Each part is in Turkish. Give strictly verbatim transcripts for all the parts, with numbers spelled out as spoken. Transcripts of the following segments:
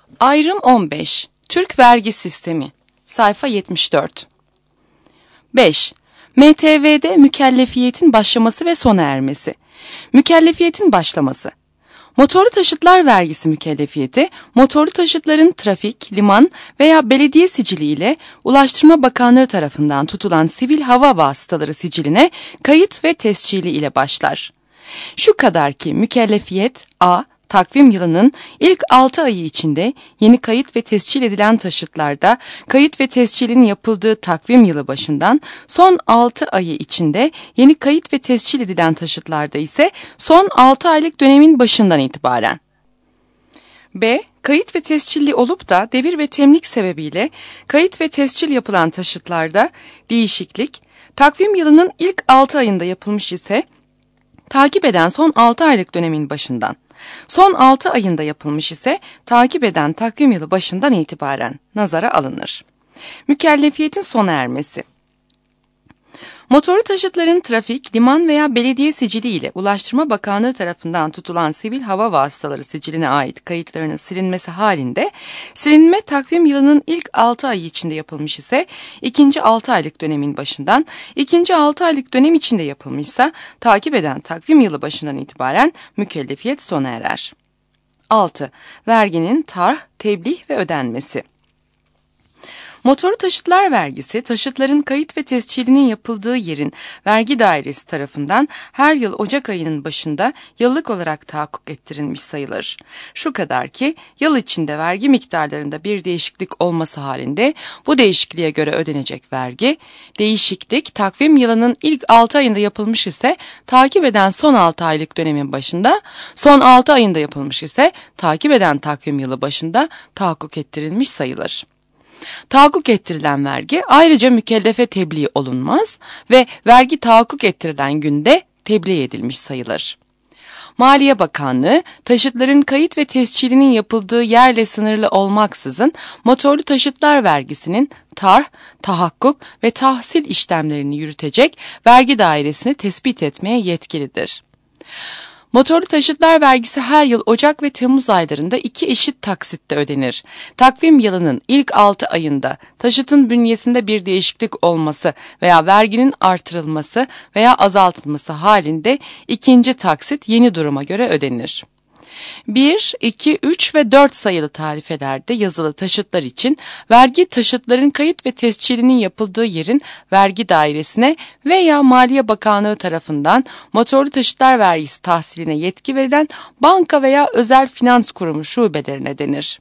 Ayrım on beş. Türk vergi sistemi. Sayfa yetmiş dört. beş. M T V'de mükellefiyetin başlaması ve sona ermesi. Mükellefiyetin başlaması. Motorlu taşıtlar vergisi mükellefiyeti, motorlu taşıtların trafik, liman veya belediye sicili ile Ulaştırma Bakanlığı tarafından tutulan sivil hava vasıtaları siciline kayıt ve tescili ile başlar. Şu kadar ki mükellefiyet a. Takvim yılının ilk altı ayı içinde yeni kayıt ve tescil edilen taşıtlarda kayıt ve tescilin yapıldığı takvim yılı başından, son altı ayı içinde yeni kayıt ve tescil edilen taşıtlarda ise son altı aylık dönemin başından itibaren. B. Kayıt ve tescilli olup da devir ve temlik sebebiyle kayıt ve tescil yapılan taşıtlarda değişiklik, takvim yılının ilk altı ayında yapılmış ise takip eden son altı aylık dönemin başından, son altı ayında yapılmış ise takip eden takvim yılı başından itibaren nazara alınır. Mükellefiyetin sona ermesi. Motorlu taşıtların trafik, liman veya belediye sicili ile Ulaştırma Bakanlığı tarafından tutulan sivil hava vasıtaları siciline ait kayıtlarının silinmesi halinde, silinme takvim yılının ilk altı ayı içinde yapılmış ise ikinci altı aylık dönemin başından, ikinci altı aylık dönem içinde yapılmışsa takip eden takvim yılı başından itibaren mükellefiyet sona erer. altı. Verginin tarh, tebliğ ve ödenmesi. Motorlu taşıtlar vergisi, taşıtların kayıt ve tescilinin yapıldığı yerin vergi dairesi tarafından her yıl Ocak ayının başında yıllık olarak tahakkuk ettirilmiş sayılır. Şu kadar ki yıl içinde vergi miktarlarında bir değişiklik olması halinde bu değişikliğe göre ödenecek vergi, değişiklik takvim yılının ilk altı ayında yapılmış ise takip eden son altı aylık dönemin başında, son altı ayında yapılmış ise takip eden takvim yılı başında tahakkuk ettirilmiş sayılır. Tahakkuk ettirilen vergi ayrıca mükellefe tebliğ olunmaz ve vergi tahakkuk ettirilen günde tebliğ edilmiş sayılır. Maliye Bakanlığı, taşıtların kayıt ve tescilinin yapıldığı yerle sınırlı olmaksızın motorlu taşıtlar vergisinin tarh, tahakkuk ve tahsil işlemlerini yürütecek vergi dairesini tespit etmeye yetkilidir. Motorlu taşıtlar vergisi her yıl Ocak ve Temmuz aylarında iki eşit taksitte ödenir. Takvim yılının ilk altı ayında taşıtın bünyesinde bir değişiklik olması veya verginin artırılması veya azaltılması halinde ikinci taksit yeni duruma göre ödenir. bir, iki, üç ve dört sayılı tarifelerde yazılı taşıtlar için vergi taşıtların kayıt ve tescilinin yapıldığı yerin vergi dairesine veya Maliye Bakanlığı tarafından motorlu taşıtlar vergisi tahsiline yetki verilen banka veya özel finans kurumu şubelerine denir.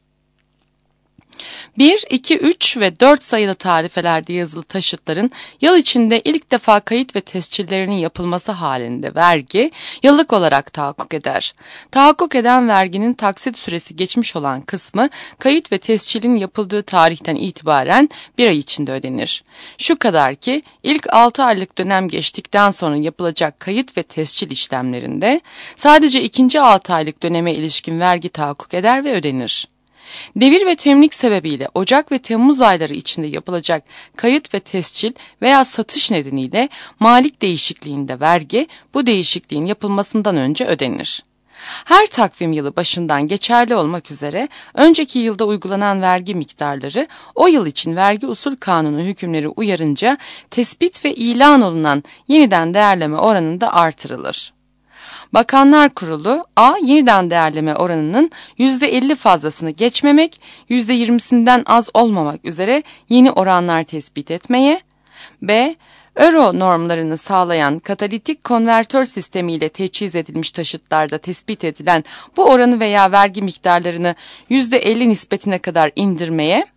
bir, iki, üç ve dört sayılı tarifelerde yazılı taşıtların yıl içinde ilk defa kayıt ve tescillerinin yapılması halinde vergi yıllık olarak tahakkuk eder. Tahakkuk eden verginin taksit süresi geçmiş olan kısmı kayıt ve tescilin yapıldığı tarihten itibaren bir ay içinde ödenir. Şu kadar ki ilk altı aylık dönem geçtikten sonra yapılacak kayıt ve tescil işlemlerinde sadece ikinci altı aylık döneme ilişkin vergi tahakkuk eder ve ödenir. Devir ve temlik sebebiyle Ocak ve Temmuz ayları içinde yapılacak kayıt ve tescil veya satış nedeniyle malik değişikliğinde vergi bu değişikliğin yapılmasından önce ödenir. Her takvim yılı başından geçerli olmak üzere önceki yılda uygulanan vergi miktarları o yıl için vergi usul kanunu hükümleri uyarınca tespit ve ilan olunan yeniden değerleme oranında artırılır. Bakanlar Kurulu A. Yeniden değerleme oranının yüzde elli fazlasını geçmemek, yüzde yirmisinden az olmamak üzere yeni oranlar tespit etmeye, B. Euro normlarını sağlayan katalitik konvertör sistemiyle teçhiz edilmiş taşıtlarda tespit edilen bu oranı veya vergi miktarlarını yüzde elli nispetine kadar indirmeye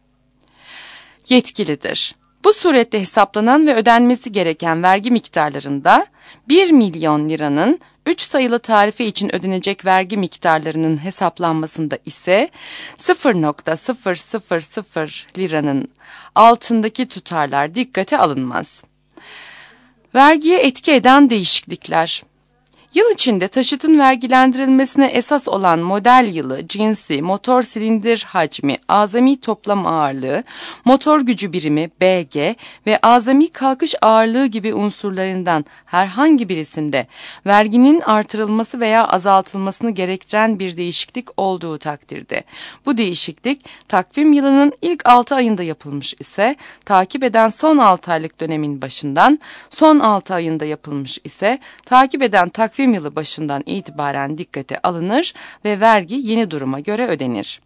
yetkilidir. Bu surette hesaplanan ve ödenmesi gereken vergi miktarlarında bir milyon liranın üç sayılı tarife için ödenecek vergi miktarlarının hesaplanmasında ise sıfır nokta sıfır sıfır sıfır liranın altındaki tutarlar dikkate alınmaz. Vergiye etki eden değişiklikler. Yıl içinde taşıtın vergilendirilmesine esas olan model yılı, cinsi, motor silindir hacmi, azami toplam ağırlığı, motor gücü birimi B G ve azami kalkış ağırlığı gibi unsurlarından herhangi birisinde verginin artırılması veya azaltılmasını gerektiren bir değişiklik olduğu takdirde, bu değişiklik takvim yılının ilk altı ayında yapılmış ise, takip eden son altı aylık dönemin başından, son altı ayında yapılmış ise, takip eden takvim yılı başından itibaren dikkate alınır ve vergi yeni duruma göre ödenir.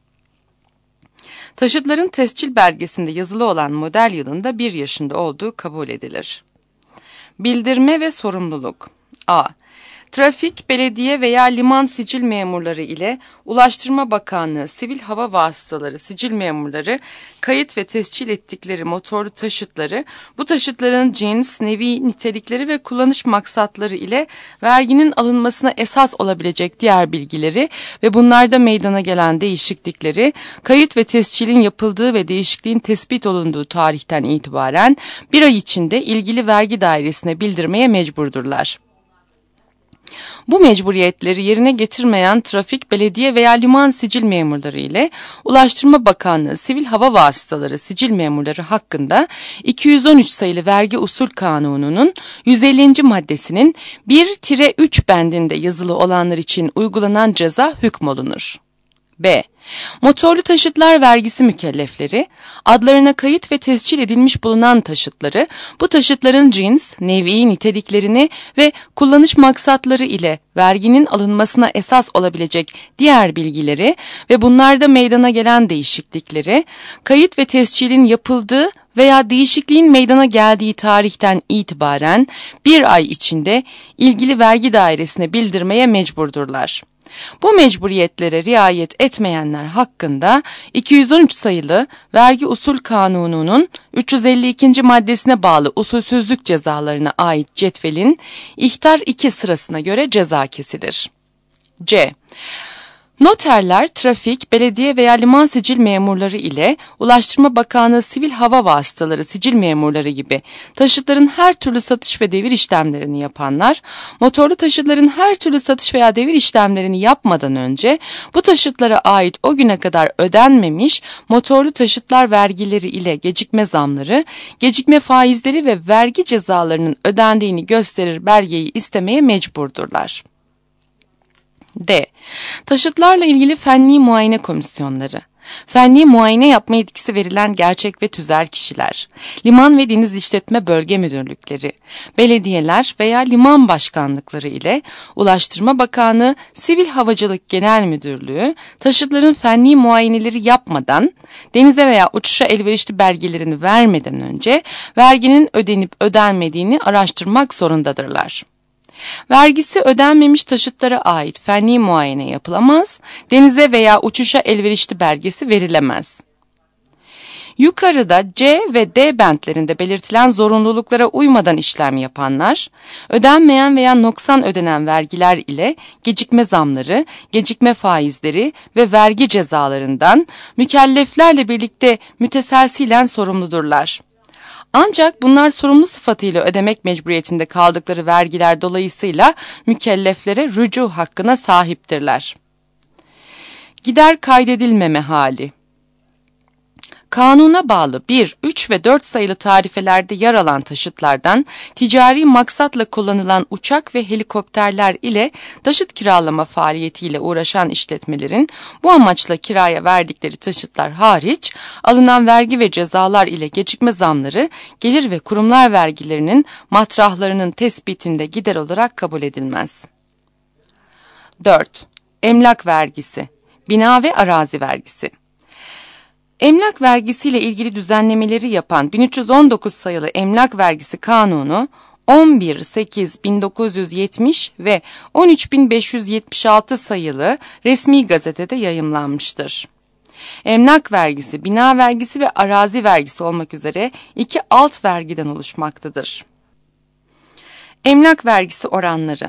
Taşıtların tescil belgesinde yazılı olan model yılında bir yaşında olduğu kabul edilir. Bildirme ve sorumluluk. A. Trafik, belediye veya liman sicil memurları ile Ulaştırma Bakanlığı sivil hava vasıtaları sicil memurları kayıt ve tescil ettikleri motorlu taşıtları, bu taşıtların cins, nevi, nitelikleri ve kullanış maksatları ile verginin alınmasına esas olabilecek diğer bilgileri ve bunlarda meydana gelen değişiklikleri, kayıt ve tescilin yapıldığı ve değişikliğin tespit olunduğu tarihten itibaren bir ay içinde ilgili vergi dairesine bildirmeye mecburdurlar. Bu mecburiyetleri yerine getirmeyen trafik, belediye veya liman sicil memurları ile Ulaştırma Bakanlığı sivil hava vasıtaları sicil memurları hakkında iki yüz on üç sayılı Vergi Usul Kanunu'nun yüz ellinci maddesinin bir üç bendinde yazılı olanlar için uygulanan ceza hükmolunur. B. Motorlu taşıtlar vergisi mükellefleri, adlarına kayıt ve tescil edilmiş bulunan taşıtları, bu taşıtların cins, nevi, niteliklerini ve kullanış maksatları ile verginin alınmasına esas olabilecek diğer bilgileri ve bunlarda meydana gelen değişiklikleri, kayıt ve tescilin yapıldığı veya değişikliğin meydana geldiği tarihten itibaren bir ay içinde ilgili vergi dairesine bildirmeye mecburdurlar. Bu mecburiyetlere riayet etmeyenler hakkında iki yüz on üç sayılı Vergi Usul Kanunu'nun üç yüz elli ikinci maddesine bağlı usulsüzlük cezalarına ait cetvelin ihtar iki sırasına göre ceza kesilir. C. Noterler, trafik, belediye veya liman sicil memurları ile Ulaştırma Bakanlığı sivil hava vasıtaları sicil memurları gibi taşıtların her türlü satış ve devir işlemlerini yapanlar, motorlu taşıtların her türlü satış veya devir işlemlerini yapmadan önce bu taşıtlara ait o güne kadar ödenmemiş motorlu taşıtlar vergileri ile gecikme zamları, gecikme faizleri ve vergi cezalarının ödendiğini gösterir belgeyi istemeye mecburdurlar. D. Taşıtlarla ilgili fenli muayene komisyonları. Fenli muayene yapma yetkisi verilen gerçek ve tüzel kişiler, liman ve deniz işletme bölge müdürlükleri, belediyeler veya liman başkanlıkları ile Ulaştırma Bakanlığı Sivil Havacılık Genel Müdürlüğü taşıtların fenli muayeneleri yapmadan, denize veya uçuşa elverişli belgelerini vermeden önce verginin ödenip ödenmediğini araştırmak zorundadırlar. Vergisi ödenmemiş taşıtlara ait fenli muayene yapılamaz, denize veya uçuşa elverişli belgesi verilemez. Yukarıda C ve D bentlerinde belirtilen zorunluluklara uymadan işlem yapanlar, ödenmeyen veya noksan ödenen vergiler ile gecikme zamları, gecikme faizleri ve vergi cezalarından mükelleflerle birlikte müteselsilen sorumludurlar. Ancak bunlar sorumlu sıfatıyla ödemek mecburiyetinde kaldıkları vergiler dolayısıyla mükelleflere rücu hakkına sahiptirler. Gider kaydedilmeme hali. Kanuna bağlı bir, üç ve dört sayılı tarifelerde yer alan taşıtlardan ticari maksatla kullanılan uçak ve helikopterler ile taşıt kiralama faaliyetiyle uğraşan işletmelerin bu amaçla kiraya verdikleri taşıtlar hariç alınan vergi ve cezalar ile gecikme zamları gelir ve kurumlar vergilerinin matrahlarının tespitinde gider olarak kabul edilmez. dört. Emlak vergisi, bina ve arazi vergisi. Emlak vergisiyle ilgili düzenlemeleri yapan bin üç yüz on dokuz sayılı Emlak Vergisi Kanunu on bir sekiz bin dokuz yüz yetmiş ve on üç bin beş yüz yetmiş altı sayılı resmi gazetede yayımlanmıştır. Emlak vergisi, bina vergisi ve arazi vergisi olmak üzere iki alt vergiden oluşmaktadır. Emlak vergisi oranları.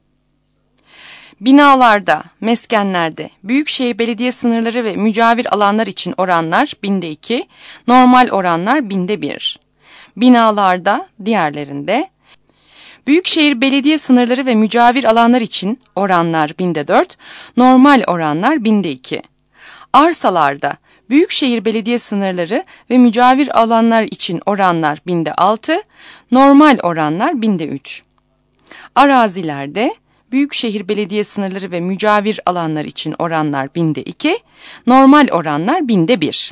Binalarda, meskenlerde, büyükşehir belediye sınırları ve mücavir alanlar için oranlar binde iki, normal oranlar binde bir. Binalarda, diğerlerinde, Büyükşehir belediye sınırları ve mücavir alanlar için oranlar binde dört, normal oranlar binde iki. Arsalarda Büyükşehir belediye sınırları ve mücavir alanlar için oranlar binde altı, normal oranlar binde üç. Arazilerde Büyükşehir belediye sınırları ve mücavir alanlar için oranlar binde iki, normal oranlar binde bir.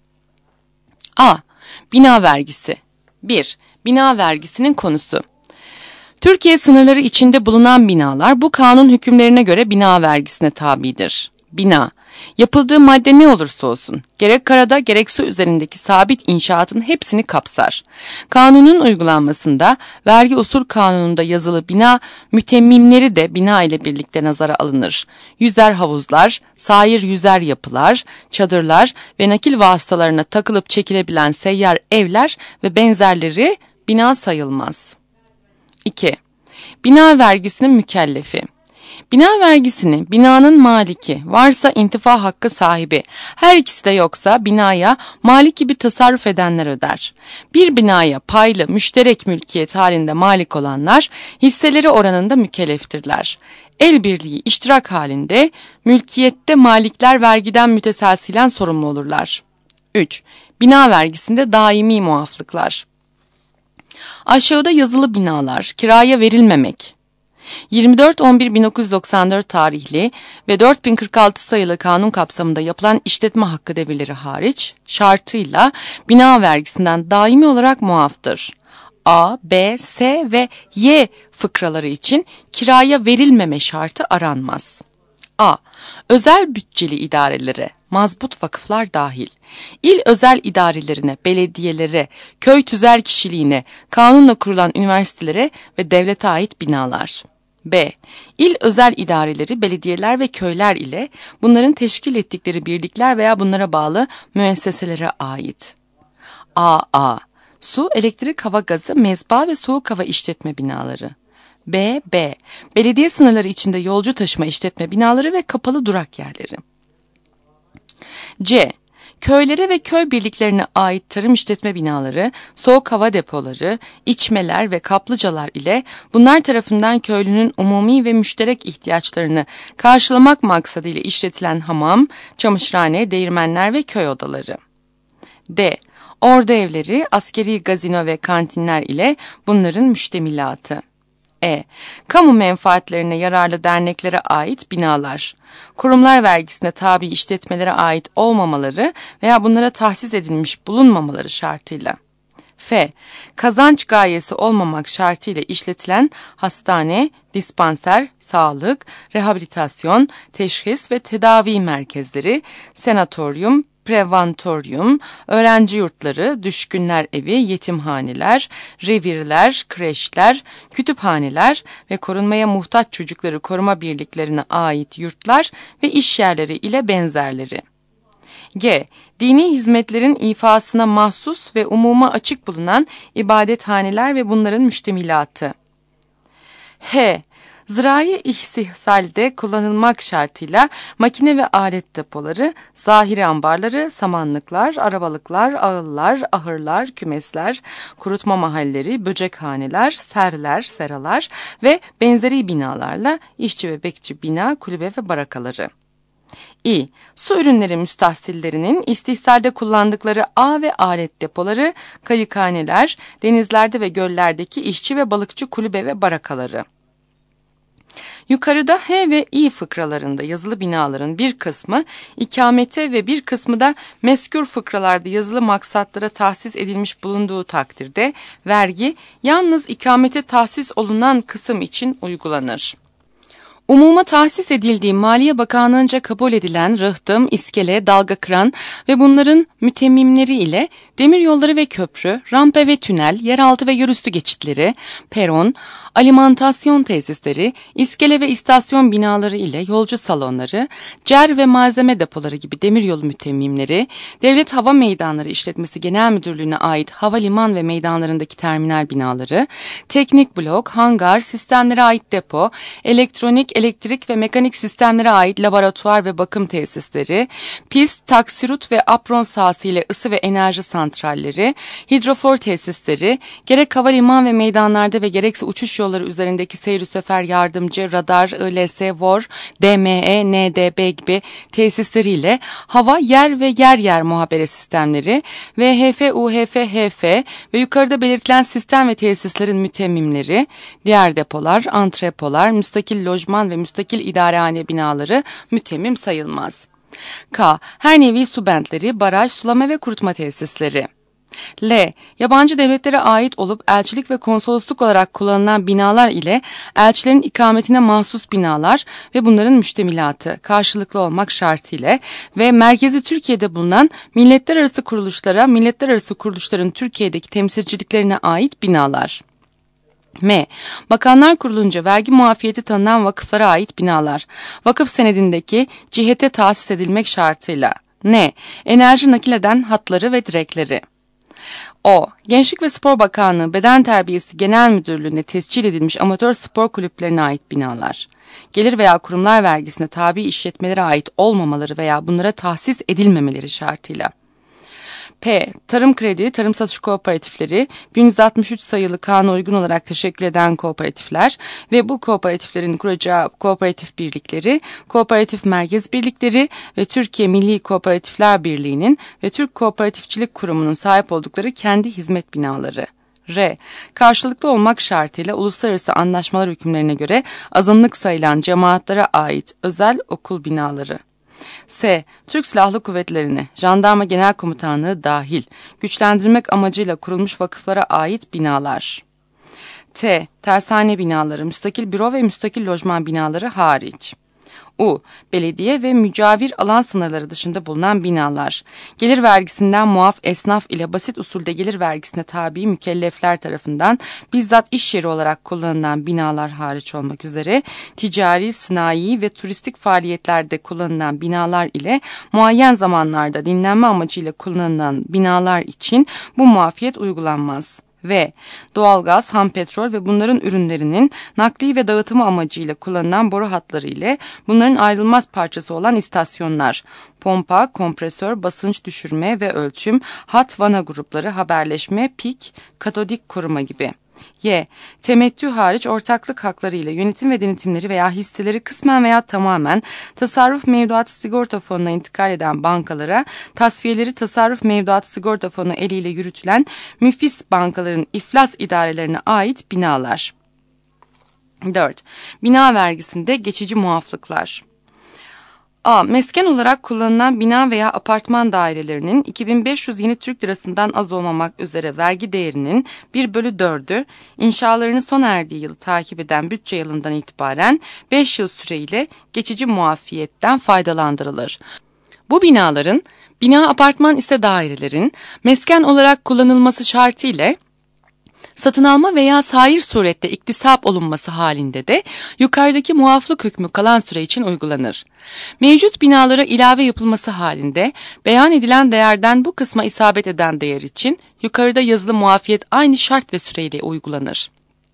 A. Bina vergisi. bir. Bina vergisinin konusu. Türkiye sınırları içinde bulunan binalar bu kanun hükümlerine göre bina vergisine tabidir. Bina, yapıldığı madde ne olursa olsun, gerek karada gerek su üzerindeki sabit inşaatın hepsini kapsar. Kanunun uygulanmasında vergi usul kanununda yazılı bina mütemmimleri de bina ile birlikte nazara alınır. Yüzer havuzlar, sair yüzer yapılar, çadırlar ve nakil vasıtalarına takılıp çekilebilen seyyar evler ve benzerleri bina sayılmaz. iki. Bina vergisinin mükellefi. Bina vergisini binanın maliki, varsa intifa hakkı sahibi, her ikisi de yoksa binaya malik gibi tasarruf edenler öder. Bir binaya paylı, müşterek mülkiyet halinde malik olanlar hisseleri oranında mükelleftirler. El birliği iştirak halinde mülkiyette malikler vergiden müteselsilen sorumlu olurlar. üç. Bina vergisinde daimi muaflıklar. Aşağıda yazılı binalar kiraya verilmemek. yirmi dört on bir bin dokuz yüz doksan dört tarihli ve dört bin kırk altı sayılı kanun kapsamında yapılan işletme hakkı devirleri hariç şartıyla bina vergisinden daimi olarak muaftır. A, B, S ve Y fıkraları için kiraya verilmeme şartı aranmaz. A. Özel bütçeli idarelere, mazbut vakıflar dahil, il özel idarelerine, belediyelere, köy tüzel kişiliğine, kanunla kurulan üniversitelere ve devlete ait binalar. B. İl özel idareleri, belediyeler ve köyler ile bunların teşkil ettikleri birlikler veya bunlara bağlı müesseselere ait. A. A. Su, elektrik, hava gazı, mezba ve soğuk hava işletme binaları. B. B. Belediye sınırları içinde yolcu taşıma işletme binaları ve kapalı durak yerleri. C. Köylere ve köy birliklerine ait tarım işletme binaları, soğuk hava depoları, içmeler ve kaplıcalar ile bunlar tarafından köylünün umumi ve müşterek ihtiyaçlarını karşılamak maksadıyla işletilen hamam, çamaşırhane, değirmenler ve köy odaları. D. Ordu evleri, askeri gazino ve kantinler ile bunların müştemilatı. E. Kamu menfaatlerine yararlı derneklere ait binalar. Kurumlar vergisine tabi işletmelere ait olmamaları veya bunlara tahsis edilmiş bulunmamaları şartıyla. F. Kazanç gayesi olmamak şartıyla işletilen hastane, dispanser, sağlık, rehabilitasyon, teşhis ve tedavi merkezleri, senatoryum, preventoryum, öğrenci yurtları, düşkünler evi, yetimhaneler, revirler, kreşler, kütüphaneler ve korunmaya muhtaç çocukları koruma birliklerine ait yurtlar ve iş yerleri ile benzerleri. G. Dini hizmetlerin ifasına mahsus ve umuma açık bulunan ibadethaneler ve bunların müştemilatı. H. Zirai istihsalde kullanılmak şartıyla makine ve alet depoları, zahiri ambarları, samanlıklar, arabalıklar, ağıllar, ahırlar, kümesler, kurutma mahalleri, böcekhaneler, serler, seralar ve benzeri binalarla işçi ve bekçi bina, kulübe ve barakaları. İ. Su ürünleri müstahsillerinin istihsalde kullandıkları ağ ve alet depoları, kayıkhaneler, denizlerde ve göllerdeki işçi ve balıkçı kulübe ve barakaları. Yukarıda H ve İ fıkralarında yazılı binaların bir kısmı ikamete ve bir kısmı da mezkür fıkralarda yazılı maksatlara tahsis edilmiş bulunduğu takdirde vergi yalnız ikamete tahsis olunan kısım için uygulanır. Umuma tahsis edildiği Maliye Bakanlığı'nca kabul edilen rıhtım, iskele, dalga kıran ve bunların mütemmimleri ile demiryolları ve köprü, rampa ve tünel, yeraltı ve yerüstü geçitleri, peron, alimantasyon tesisleri, iskele ve istasyon binaları ile yolcu salonları, cer ve malzeme depoları gibi demiryolu mütemmimleri, Devlet Hava Meydanları İşletmesi Genel Müdürlüğü'ne ait havaliman ve meydanlarındaki terminal binaları, teknik blok, hangar, sistemlere ait depo, elektronik, elektrik ve mekanik sistemlere ait laboratuvar ve bakım tesisleri, pist, taksirut ve apron sahası ile ısı ve enerji santralleri, hidrofor tesisleri, gerek havaliman ve meydanlarda ve gerekse uçuş yolları üzerindeki seyir sefer yardımcı, radar, I L S, V O R, D M E, N D B gibi tesisleriyle hava, yer ve yer yer muhabere sistemleri, V H F, U H F, H F ve yukarıda belirtilen sistem ve tesislerin mütemmimleri, diğer depolar, antrepolar, müstakil lojman ve müstakil idarehane binaları mütemmim sayılmaz. K. Her nevi su bentleri, baraj, sulama ve kurutma tesisleri. L. Yabancı devletlere ait olup elçilik ve konsolosluk olarak kullanılan binalar ile elçilerin ikametine mahsus binalar ve bunların müştemilatı karşılıklı olmak şartıyla ve merkezi Türkiye'de bulunan milletler arası kuruluşlara, milletler arası kuruluşların Türkiye'deki temsilciliklerine ait binalar. M. Bakanlar Kurulunca vergi muafiyeti tanınan vakıflara ait binalar, vakıf senedindeki cihete tahsis edilmek şartıyla. N. Enerji nakil eden hatları ve direkleri. O. Gençlik ve Spor Bakanlığı Beden Terbiyesi Genel Müdürlüğü'ne tescil edilmiş amatör spor kulüplerine ait binalar. Gelir veya kurumlar vergisine tabi işletmelere ait olmamaları veya bunlara tahsis edilmemeleri şartıyla. P. Tarım kredi, tarım satış kooperatifleri, bin yüz altmış üç sayılı kanuna uygun olarak teşekkül eden kooperatifler ve bu kooperatiflerin kuracağı kooperatif birlikleri, kooperatif merkez birlikleri ve Türkiye Milli Kooperatifler Birliği'nin ve Türk Kooperatifçilik Kurumu'nun sahip oldukları kendi hizmet binaları. R. Karşılıklı olmak şartıyla uluslararası anlaşmalar hükümlerine göre azınlık sayılan cemaatlere ait özel okul binaları. S. Türk Silahlı Kuvvetleri'ni, Jandarma Genel Komutanlığı dahil güçlendirmek amacıyla kurulmuş vakıflara ait binalar. T. Tersane binaları, müstakil büro ve müstakil lojman binaları hariç. U. Belediye ve mücavir alan sınırları dışında bulunan binalar. Gelir vergisinden muaf esnaf ile basit usulde gelir vergisine tabi mükellefler tarafından bizzat iş yeri olarak kullanılan binalar hariç olmak üzere ticari, sanayi ve turistik faaliyetlerde kullanılan binalar ile muayyen zamanlarda dinlenme amacıyla kullanılan binalar için bu muafiyet uygulanmaz. Ve doğalgaz, ham petrol ve bunların ürünlerinin nakli ve dağıtımı amacıyla kullanılan boru hatları ile bunların ayrılmaz parçası olan istasyonlar, pompa, kompresör, basınç düşürme ve ölçüm, hat vana grupları, haberleşme, pik, katodik koruma gibi. Y. Temettü hariç ortaklık hakları ile yönetim ve denetimleri veya hisseleri kısmen veya tamamen tasarruf mevduatı sigorta fonuna intikal eden bankalara, tasfiyeleri tasarruf mevduatı sigorta fonu eliyle yürütülen müflis bankaların iflas idarelerine ait binalar. dört. Bina vergisinde geçici muaflıklar. A. Mesken olarak kullanılan bina veya apartman dairelerinin iki bin beş yüz yeni Türk lirasından az olmamak üzere vergi değerinin bir bölü dördü inşalarının sona erdiği yılı takip eden bütçe yılından itibaren beş yıl süreyle geçici muafiyetten faydalandırılır. Bu binaların, bina apartman ise dairelerin mesken olarak kullanılması şartıyla satın alma veya sair surette iktisap olunması halinde de yukarıdaki muaflık hükmü kalan süre için uygulanır. Mevcut binalara ilave yapılması halinde beyan edilen değerden bu kısma isabet eden değer için yukarıda yazılı muafiyet aynı şart ve süreyle uygulanır.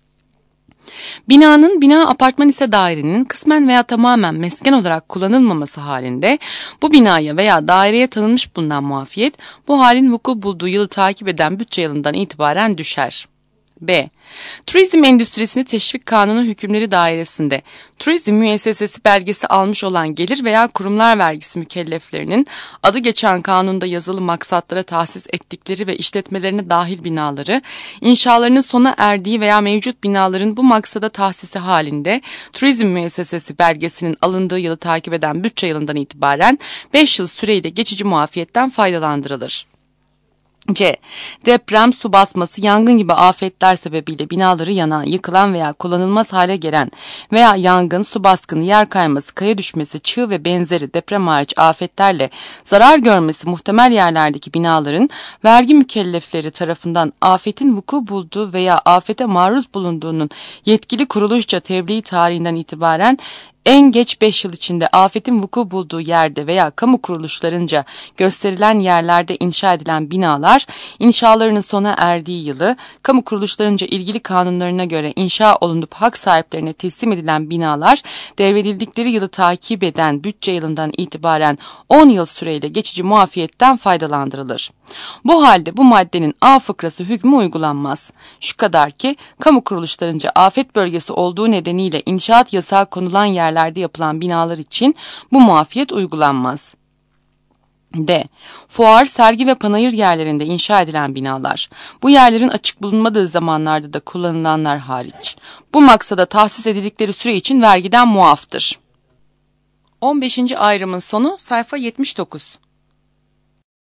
Binanın, bina apartman ise dairenin kısmen veya tamamen mesken olarak kullanılmaması halinde bu binaya veya daireye tanınmış bulunan muafiyet bu halin vuku bulduğu yılı takip eden bütçe yılından itibaren düşer. B. Turizm endüstrisini teşvik kanunu hükümleri dairesinde turizm müessesesi belgesi almış olan gelir veya kurumlar vergisi mükelleflerinin adı geçen kanunda yazılı maksatlara tahsis ettikleri ve işletmelerine dahil binaları, inşalarının sona erdiği veya mevcut binaların bu maksada tahsisi halinde turizm müessesesi belgesinin alındığı yılı takip eden bütçe yılından itibaren beş yıl süreyle geçici muafiyetten faydalandırılır. C. Deprem, su basması, yangın gibi afetler sebebiyle binaları yanan, yıkılan veya kullanılmaz hale gelen veya yangın, su baskını, yer kayması, kaya düşmesi, çığ ve benzeri deprem hariç afetlerle zarar görmesi muhtemel yerlerdeki binaların vergi mükellefleri tarafından afetin vuku bulduğu veya afete maruz bulunduğunun yetkili kuruluşça tebliğ tarihinden itibaren en geç beş yıl içinde afetin vuku bulduğu yerde veya kamu kuruluşlarınca gösterilen yerlerde inşa edilen binalar, inşalarının sona erdiği yılı, kamu kuruluşlarınca ilgili kanunlarına göre inşa olunup hak sahiplerine teslim edilen binalar, devredildikleri yılı takip eden bütçe yılından itibaren on yıl süreyle geçici muafiyetten faydalandırılır. Bu halde bu maddenin A fıkrası hükmü uygulanmaz. Şu kadar ki, kamu kuruluşlarınca afet bölgesi olduğu nedeniyle inşaat yasağı konulan yerlerde yapılan binalar için bu muafiyet uygulanmaz. D. Fuar, sergi ve panayır yerlerinde inşa edilen binalar. Bu yerlerin açık bulunmadığı zamanlarda da kullanılanlar hariç. Bu maksada tahsis edildikleri süre için vergiden muaftır. on beşinci ayrımın sonu sayfa yetmiş dokuz.